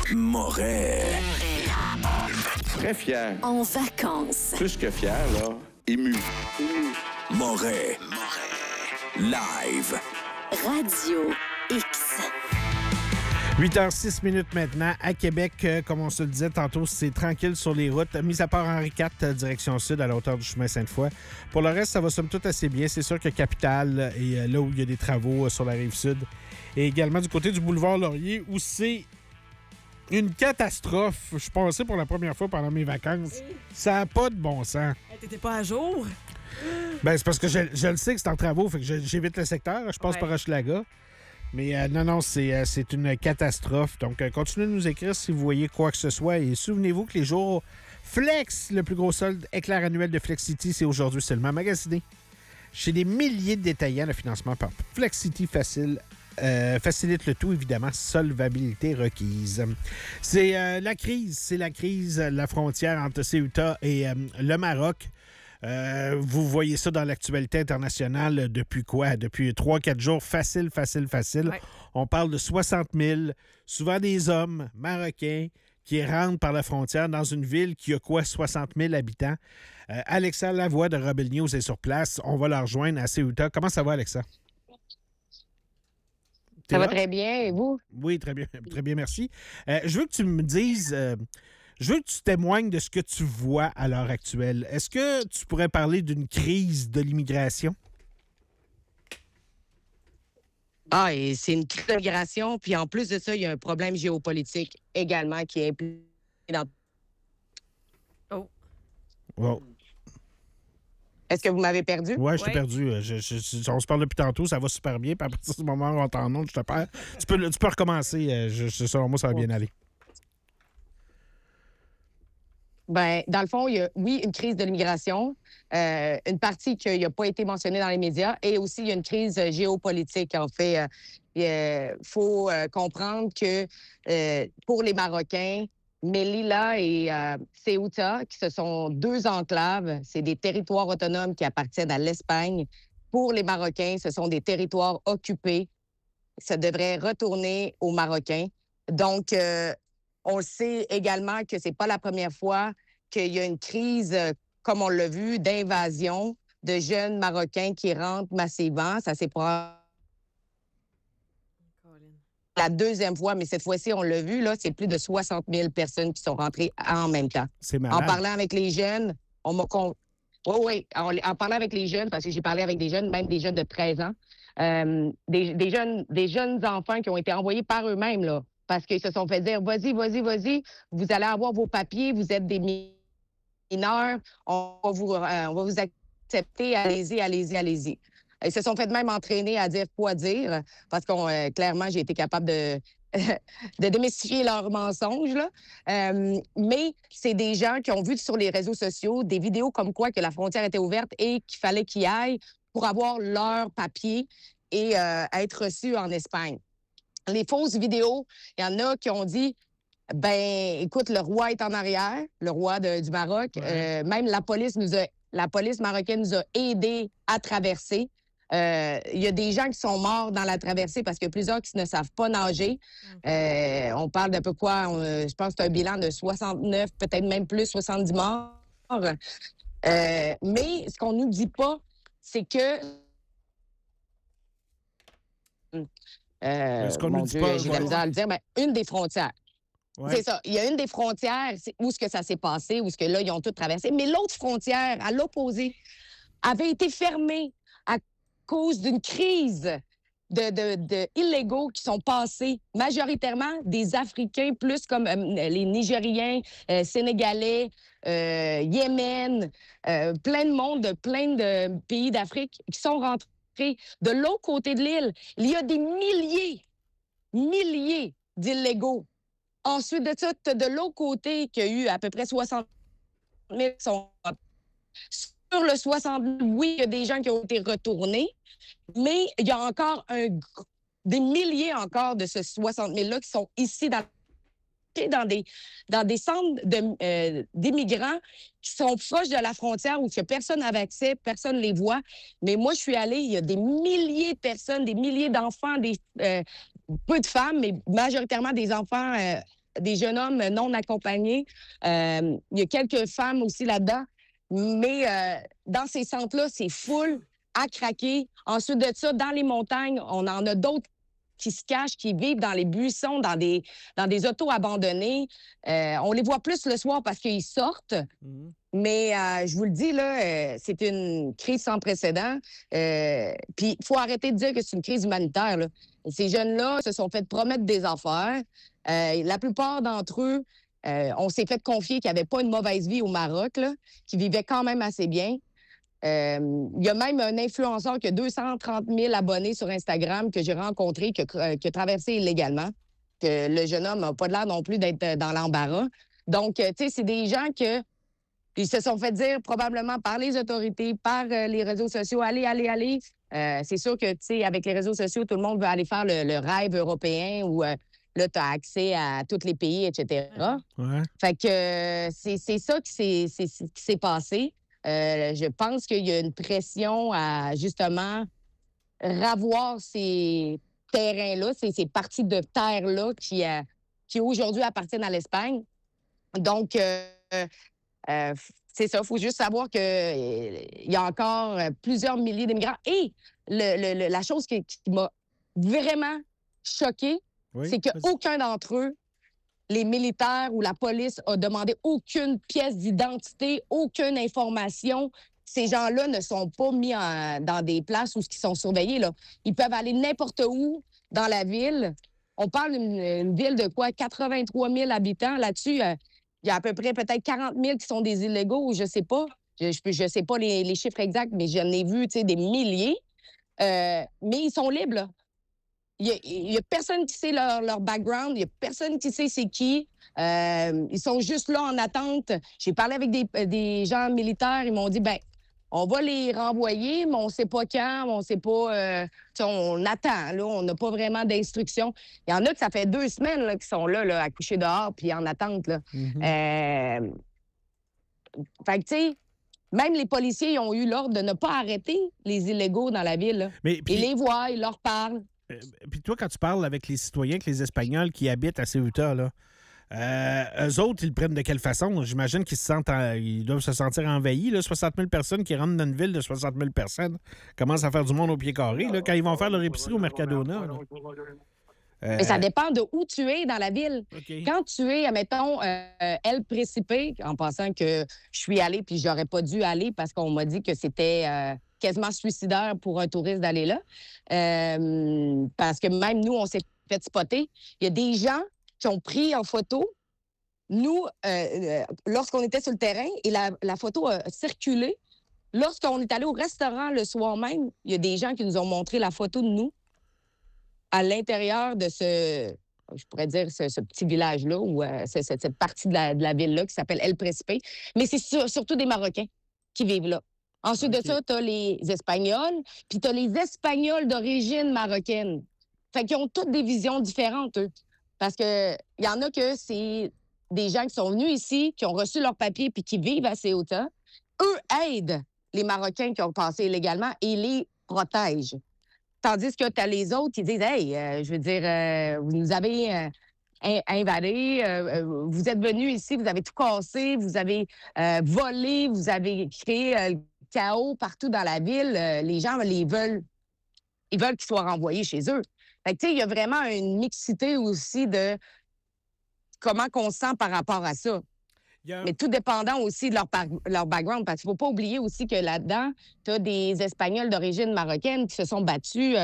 Moret. Très fier. En vacances. Plus que fier, là. Ému. Moret. Live. Radio X. 8h06 maintenant. À Québec, comme on se le disait tantôt, c'est tranquille sur les routes. Mis à part Henri IV, direction sud, à la hauteur du chemin Sainte-Foy. Pour le reste, ça va somme toute assez bien. C'est sûr que Capitale est là où il y a des travaux sur la Rive-Sud. Et également du côté du boulevard Laurier, où c'est une catastrophe. Je suis passé pour la première fois pendant mes vacances. Ça n'a pas de bon sens. T'étais pas à jour? Ben, c'est parce que je le sais que c'est en travaux, fait que j'évite le secteur. Je passe par Hochelaga. Mais non, c'est une catastrophe. Donc, continuez de nous écrire si vous voyez quoi que ce soit. Et souvenez-vous que les jours Flex, le plus gros solde éclair annuel de Flexity, c'est aujourd'hui seulement magasiné. Chez des milliers de détaillants, le financement par Flexity facilite le tout, évidemment, solvabilité requise. C'est la crise, la frontière entre Ceuta et le Maroc. Vous voyez ça dans l'actualité internationale depuis quoi? Depuis 3-4 jours. Facile. Ouais. On parle de 60 000, souvent des hommes marocains qui rentrent par la frontière dans une ville qui a 60 000 habitants. Alexa Lavoie de Rebel News est sur place. On va la rejoindre à Ceuta. Comment ça va, Alexa? Ça va très bien, et vous? Oui, très bien, merci. Je veux que tu me dises... Je veux que tu témoignes de ce que tu vois à l'heure actuelle. Est-ce que tu pourrais parler d'une crise de l'immigration? Ah, et c'est une crise de l'immigration, puis en plus de ça, il y a un problème géopolitique également qui est impliqué dans... Oh. Wow. Est-ce que vous m'avez perdu? Oui, je t'ai perdu. On se parle depuis tantôt, ça va super bien, puis à partir du moment où on t'en je te perds. Tu peux recommencer. Selon moi, ça va bien aller. Ben, dans le fond, il y a, oui, une crise de l'immigration, une partie qui n'a pas été mentionnée dans les médias, et aussi il y a une crise géopolitique. En fait, il faut comprendre que pour les Marocains, Melilla et Ceuta, qui ce sont deux enclaves, c'est des territoires autonomes qui appartiennent à l'Espagne. Pour les Marocains, ce sont des territoires occupés. Ça devrait retourner aux Marocains. Donc, on sait également que c'est pas la première fois qu'il y a une crise, comme on l'a vu, d'invasion de jeunes Marocains qui rentrent massivement. Ça s'est la deuxième fois, mais cette fois-ci, on l'a vu, là, c'est plus de 60 000 personnes qui sont rentrées en même temps. C'est malade. En parlant avec les jeunes, en parlant avec les jeunes, parce que j'ai parlé avec des jeunes, même des jeunes de 13 ans, des jeunes enfants qui ont été envoyés par eux-mêmes, là, parce qu'ils se sont fait dire, vas-y, vous allez avoir vos papiers, vous êtes des mineurs, on va vous accepter, allez-y. Ils se sont fait même entraîner à dire quoi dire, parce que clairement, j'ai été capable de démystifier leurs mensonges, là. Mais c'est des gens qui ont vu sur les réseaux sociaux des vidéos comme quoi que la frontière était ouverte et qu'il fallait qu'ils aillent pour avoir leurs papiers et être reçus en Espagne. Les fausses vidéos, il y en a qui ont dit, ben, écoute, le roi est en arrière, le roi du Maroc. Ouais. Même la police marocaine nous a aidés à traverser. Il y a des gens qui sont morts dans la traversée parce qu'il y a plusieurs qui ne savent pas nager. On parle d'à peu quoi? Je pense que c'est un bilan de 69, peut-être même plus, 70 morts. Mais ce qu'on nous dit pas, c'est que... ce qu'on nous dit pas, j'ai de la misère à le dire, mais une des frontières. Ouais. C'est ça. Il y a une des frontières où ce que ça s'est passé, où ce que là, ils ont tout traversé. Mais l'autre frontière, à l'opposé, avait été fermée à cause d'une crise de illégaux qui sont passés, majoritairement des Africains, plus comme les Nigériens, Sénégalais, Yémen, plein de monde, plein de pays d'Afrique qui sont rentrés. De l'autre côté de l'île, il y a des milliers d'illégaux. Ensuite de ça, tu as de l'autre côté qu'il y a eu à peu près 60 000 qui sont... Sur le 60 000, oui, il y a des gens qui ont été retournés, mais il y a encore des milliers encore de ces 60 000-là qui sont ici dans des centres d'immigrants qui sont proches de la frontière où personne n'avait accès, personne ne les voit. Mais moi, je suis allée, il y a des milliers de personnes, des milliers d'enfants, peu de femmes, mais majoritairement des enfants des jeunes hommes non accompagnés. Il y a quelques femmes aussi là-dedans. Mais dans ces centres-là, c'est full à craquer. Ensuite de ça, dans les montagnes, on en a d'autres qui se cachent, qui vivent dans les buissons, dans des autos abandonnés. On les voit plus le soir parce qu'ils sortent. Mais je vous le dis, là, c'est une crise sans précédent. Puis il faut arrêter de dire que c'est une crise humanitaire, là. Ces jeunes-là se sont fait promettre des affaires. La plupart d'entre eux, on s'est fait confier qu'ils n'avaient pas une mauvaise vie au Maroc, là, qu'ils vivaient quand même assez bien. Il y a même un influenceur qui a 230 000 abonnés sur Instagram que j'ai rencontré, qui a traversé illégalement. Que le jeune homme n'a pas l'air non plus d'être dans l'embarras. Donc, tu sais, c'est des gens ils se sont fait dire probablement par les autorités, par les réseaux sociaux, allez. C'est sûr que, tu sais, avec les réseaux sociaux, tout le monde veut aller faire le rêve européen où là, tu as accès à tous les pays, etc. Ouais. Fait que c'est ça qui s'est passé. Je pense qu'il y a une pression à, justement, ravoir ces terrains-là, ces parties de terre-là qui aujourd'hui appartiennent à l'Espagne. Donc, c'est ça, il faut juste savoir qu'il y a encore plusieurs milliers d'immigrants. Et la chose qui m'a vraiment choquée, c'est qu'aucun d'entre eux, les militaires ou la police, a demandé aucune pièce d'identité, aucune information. Ces gens-là ne sont pas mis dans des places où ils sont surveillés, là. Ils peuvent aller n'importe où dans la ville. On parle d'une ville de quoi? 83 000 habitants. Là-dessus, il y a à peu près peut-être 40 000 qui sont des illégaux, je ne sais pas. Je sais pas les chiffres exacts, mais j'en ai vu des milliers. Mais ils sont libres, là. Il y a personne qui sait leur background, il y a personne qui sait c'est qui. Ils sont juste là en attente. J'ai parlé avec des gens militaires, ils m'ont dit, on va les renvoyer, mais on ne sait pas quand, on ne sait pas... on attend, là, on n'a pas vraiment d'instructions. Il y en a que ça fait 2 semaines là, qui sont là, à coucher dehors puis en attente. Là. Fait que, tu sais, même les policiers ils ont eu l'ordre de ne pas arrêter les illégaux dans la ville. Là. Ils les voient, ils leur parlent. Puis toi, quand tu parles avec les citoyens, avec les Espagnols qui habitent à Ceuta, là, eux autres, ils le prennent de quelle façon? J'imagine ils doivent se sentir envahis. Là, 60 000 personnes qui rentrent dans une ville de 60 000 personnes commencent à faire du monde au pied carré là, quand ils vont faire leur épicerie au Mercadona. Mais ça dépend de où tu es dans la ville. Okay. Quand tu es, admettons, El Principe, en pensant que je suis allée puis j'aurais pas dû aller parce qu'on m'a dit que c'était quasiment suicidaire pour un touriste d'aller là. Parce que même nous, on s'est fait spotter. Il y a des gens qui ont pris en photo, nous, lorsqu'on était sur le terrain, et la photo a circulé. Lorsqu'on est allé au restaurant le soir même, il y a des gens qui nous ont montré la photo de nous à l'intérieur de je pourrais dire, ce petit village-là, ou cette partie de la ville-là qui s'appelle El Principe. Mais c'est surtout des Marocains qui vivent là. Ensuite de ça, tu as les Espagnols, puis tu as les Espagnols d'origine marocaine. Fait qu'ils ont toutes des visions différentes, eux. Parce qu'il y en a que c'est des gens qui sont venus ici, qui ont reçu leur papier puis qui vivent à Ceuta. Eux aident les Marocains qui ont passé illégalement et les protègent. Tandis que tu as les autres qui disent « Hey, je veux dire, vous nous avez invadés, vous êtes venus ici, vous avez tout cassé, vous avez volé, vous avez créé le chaos partout dans la ville. Les gens, ils veulent qu'ils soient renvoyés chez eux. » Fait que, tu sais, il y a vraiment une mixité aussi de comment on se sent par rapport à ça. Mais tout dépendant aussi de leur background, parce qu'il ne faut pas oublier aussi que là-dedans, tu as des Espagnols d'origine marocaine qui se sont battus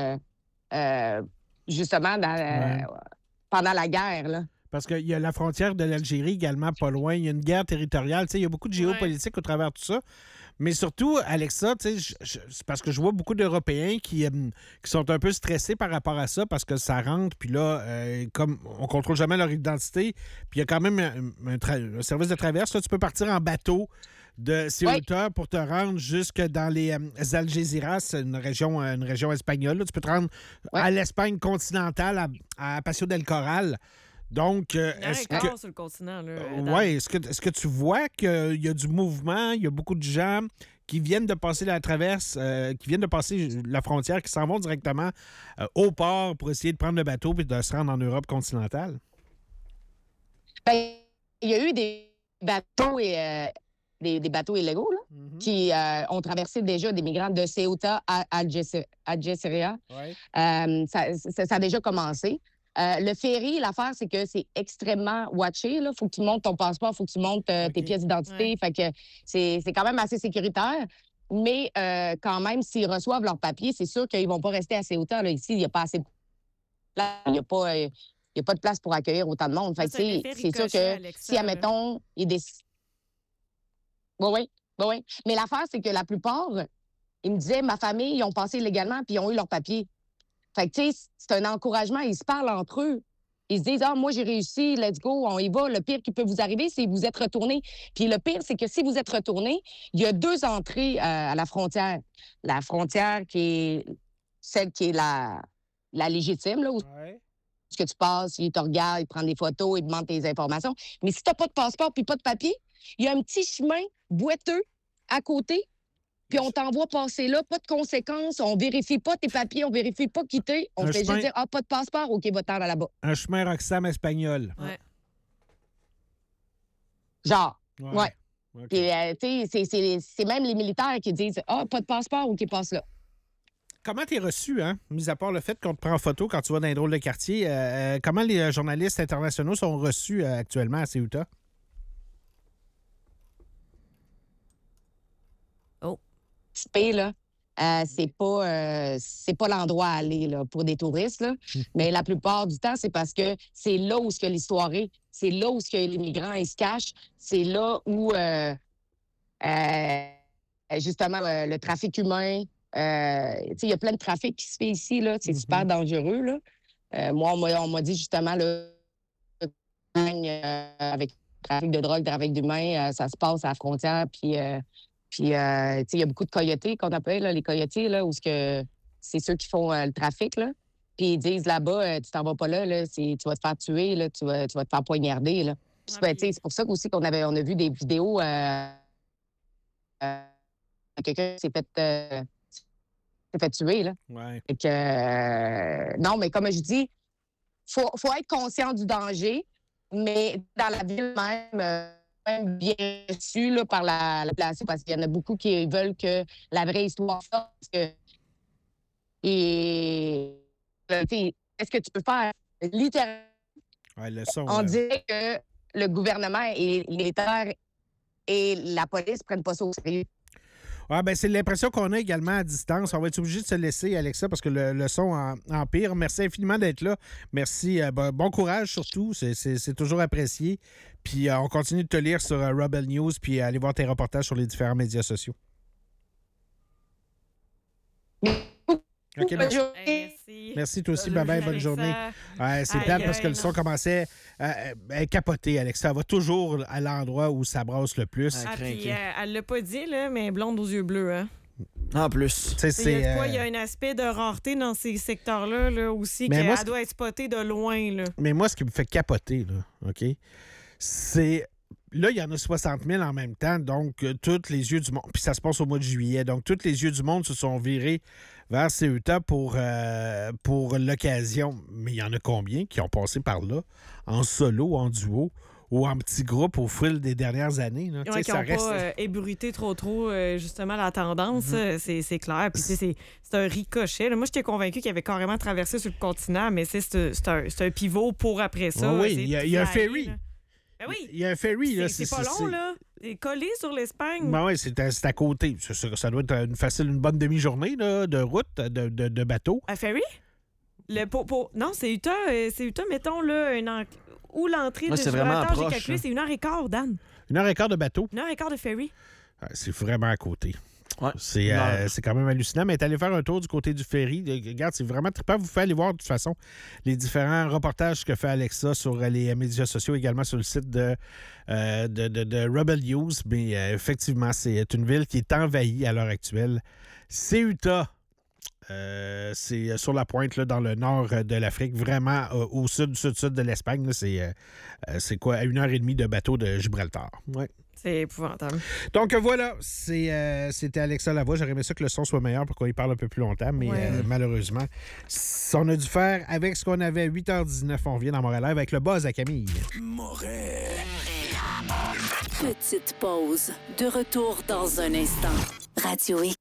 justement pendant la guerre, là. Parce qu'il y a la frontière de l'Algérie également pas loin. Il y a une guerre territoriale. Tu sais, il y a beaucoup de géopolitique au travers de tout ça. Mais surtout, Alexa, tu sais, c'est parce que je vois beaucoup d'Européens qui sont un peu stressés par rapport à ça parce que ça rentre, puis là, comme on contrôle jamais leur identité, puis il y a quand même un service de traverse. Là, tu peux partir en bateau de Ceuta pour te rendre jusque dans les Algésiras, une région espagnole. Là, tu peux te rendre à l'Espagne continentale, à Paso del Corral. Donc, est-ce que sur le continent, là, est-ce que tu vois qu'il y a du mouvement, il y a beaucoup de gens qui viennent de passer la traverse, qui viennent de passer la frontière, qui s'en vont directement au port pour essayer de prendre le bateau et de se rendre en Europe continentale? Ben, il y a eu des bateaux des bateaux illégaux là, qui ont traversé déjà des migrants de Ceuta à Algeciras. Ouais. Ça a déjà commencé. Le ferry, l'affaire, c'est que c'est extrêmement watché. Il faut que tu montes ton passeport, il faut que tu montes tes pièces d'identité. Fait que c'est quand même assez sécuritaire. Mais quand même, s'ils reçoivent leurs papiers, c'est sûr qu'ils ne vont pas rester à Ceuta. Là. Ici, il n'y a pas assez de place. Il n'y a pas de place pour accueillir autant de monde. Fait que, c'est sûr que si, admettons, ils décident. Oui. Mais l'affaire, c'est que la plupart, ils me disaient, ma famille, ils ont passé illégalement puis ils ont eu leurs papiers. Fait que, tu sais, c'est un encouragement. Ils se parlent entre eux. Ils se disent, moi, j'ai réussi, let's go, on y va. Le pire qui peut vous arriver, c'est que vous êtes retourné. Puis le pire, c'est que si vous êtes retourné, il y a 2 entrées à la frontière. La frontière qui est celle qui est la légitime, là, où que tu passes, ils te regardent, ils prennent des photos, ils demandent tes informations. Mais si tu n'as pas de passeport puis pas de papier, il y a un petit chemin boiteux à côté, puis on t'envoie passer là, pas de conséquences, on vérifie pas tes papiers, on vérifie pas qui t'es, on fait juste dire, pas de passeport, OK, va-t'en là-bas. Un chemin Roxham espagnol. Ouais. Genre, ouais. Okay. Puis, tu sais, c'est même les militaires qui disent, pas de passeport, OK, passe là. Comment t'es reçu, hein? Mis à part le fait qu'on te prend en photo quand tu vas dans un drôle de quartier, comment les journalistes internationaux sont reçus actuellement à Ceuta? Là, c'est pas l'endroit à aller là, pour des touristes. Là. Mais la plupart du temps, c'est parce que c'est là où l'histoire est. C'est là où les migrants ils se cachent. C'est là où, justement, le trafic humain. Il y a plein de trafic qui se fait ici. Là. C'est super dangereux. Là. Moi, on m'a dit justement, là, avec le trafic de drogue, trafic d'humains, ça se passe à la frontière. Puis, il y a beaucoup de coyotés qu'on appelle, là, les coyotés, là, où c'est ceux qui font le trafic. Là. Puis ils disent là-bas, tu t'en vas pas là, tu vas te faire tuer, là, tu vas te faire poignarder. Là. Puis, c'est pour ça aussi on a vu des vidéos quelqu'un s'est fait tuer. Là. Ouais. Fait que, non, mais comme je dis, faut être conscient du danger, mais dans la ville même bien reçu là, par la population parce qu'il y en a beaucoup qui veulent que la vraie histoire sorte. Et qu'est-ce que tu peux faire? Littéralement, on dirait que le gouvernement et les militaires et la police ne prennent pas ça au sérieux. C'est l'impression qu'on a également à distance. On va être obligé de se laisser, Alexa, parce que le son empire. Merci infiniment d'être là. Merci. Bon courage surtout. C'est toujours apprécié. Puis on continue de te lire sur Rebel News puis aller voir tes reportages sur les différents médias sociaux. Okay, merci. Merci toi aussi. Bye-bye. Bonne journée. C'est plate parce que le son commençait à capoter, Alexa. Elle va toujours à l'endroit où ça brasse le plus. Puis, elle l'a pas dit, là, mais blonde aux yeux bleus. Hein? En plus. Il y a un aspect de rareté dans ces secteurs-là là, aussi qu'elle doit être spotée de loin. Là. Mais moi, ce qui me fait capoter, là, OK, c'est... Là, il y en a 60 000 en même temps, donc tous les yeux du monde... Puis ça se passe au mois de juillet. Donc, tous les yeux du monde se sont virés vers Ceuta pour l'occasion. Mais il y en a combien qui ont passé par là, en solo, en duo ou en petit groupe au fil des dernières années? Là. Qui n'ont pas ébruité trop, justement, la tendance. C'est clair. Puis, c'est un ricochet. Là, moi, j'étais convaincu qu'il avait carrément traversé sur le continent, mais c'est un pivot pour après ça. Oui, il y a un ferry. Là. Ben oui. Il y a un ferry. Là, c'est pas long, là. C'est collé sur l'Espagne. Ben oui, c'est à côté. Ça doit être une bonne demi-journée là, de route, de bateau. Un ferry? Non, c'est Utah, mettons, là, où l'entrée de Gibraltar, j'ai calculé, c'est 1h15, Dan. 1h15 de bateau? 1h15 de ferry. C'est vraiment à côté. Ouais. C'est quand même hallucinant. Mais allé faire un tour du côté du ferry. Regarde, c'est vraiment trippant. Vous pouvez aller voir de toute façon les différents reportages que fait Alexa sur les médias sociaux, également sur le site de Rebel News. Mais effectivement, c'est une ville qui est envahie à l'heure actuelle. Ceuta. C'est sur la pointe, là, dans le nord de l'Afrique, vraiment au sud de l'Espagne. Là, c'est quoi, à 1h30 de bateau de Gibraltar. Ouais. C'est épouvantable. Donc voilà, c'était Alexa Lavoie. J'aurais aimé ça que le son soit meilleur pour qu'on y parle un peu plus longtemps, mais malheureusement, on a dû faire avec ce qu'on avait à 8h19. On revient dans Montréal avec le buzz à Camille. Moret. Petite pause. De retour dans un instant. Radio X.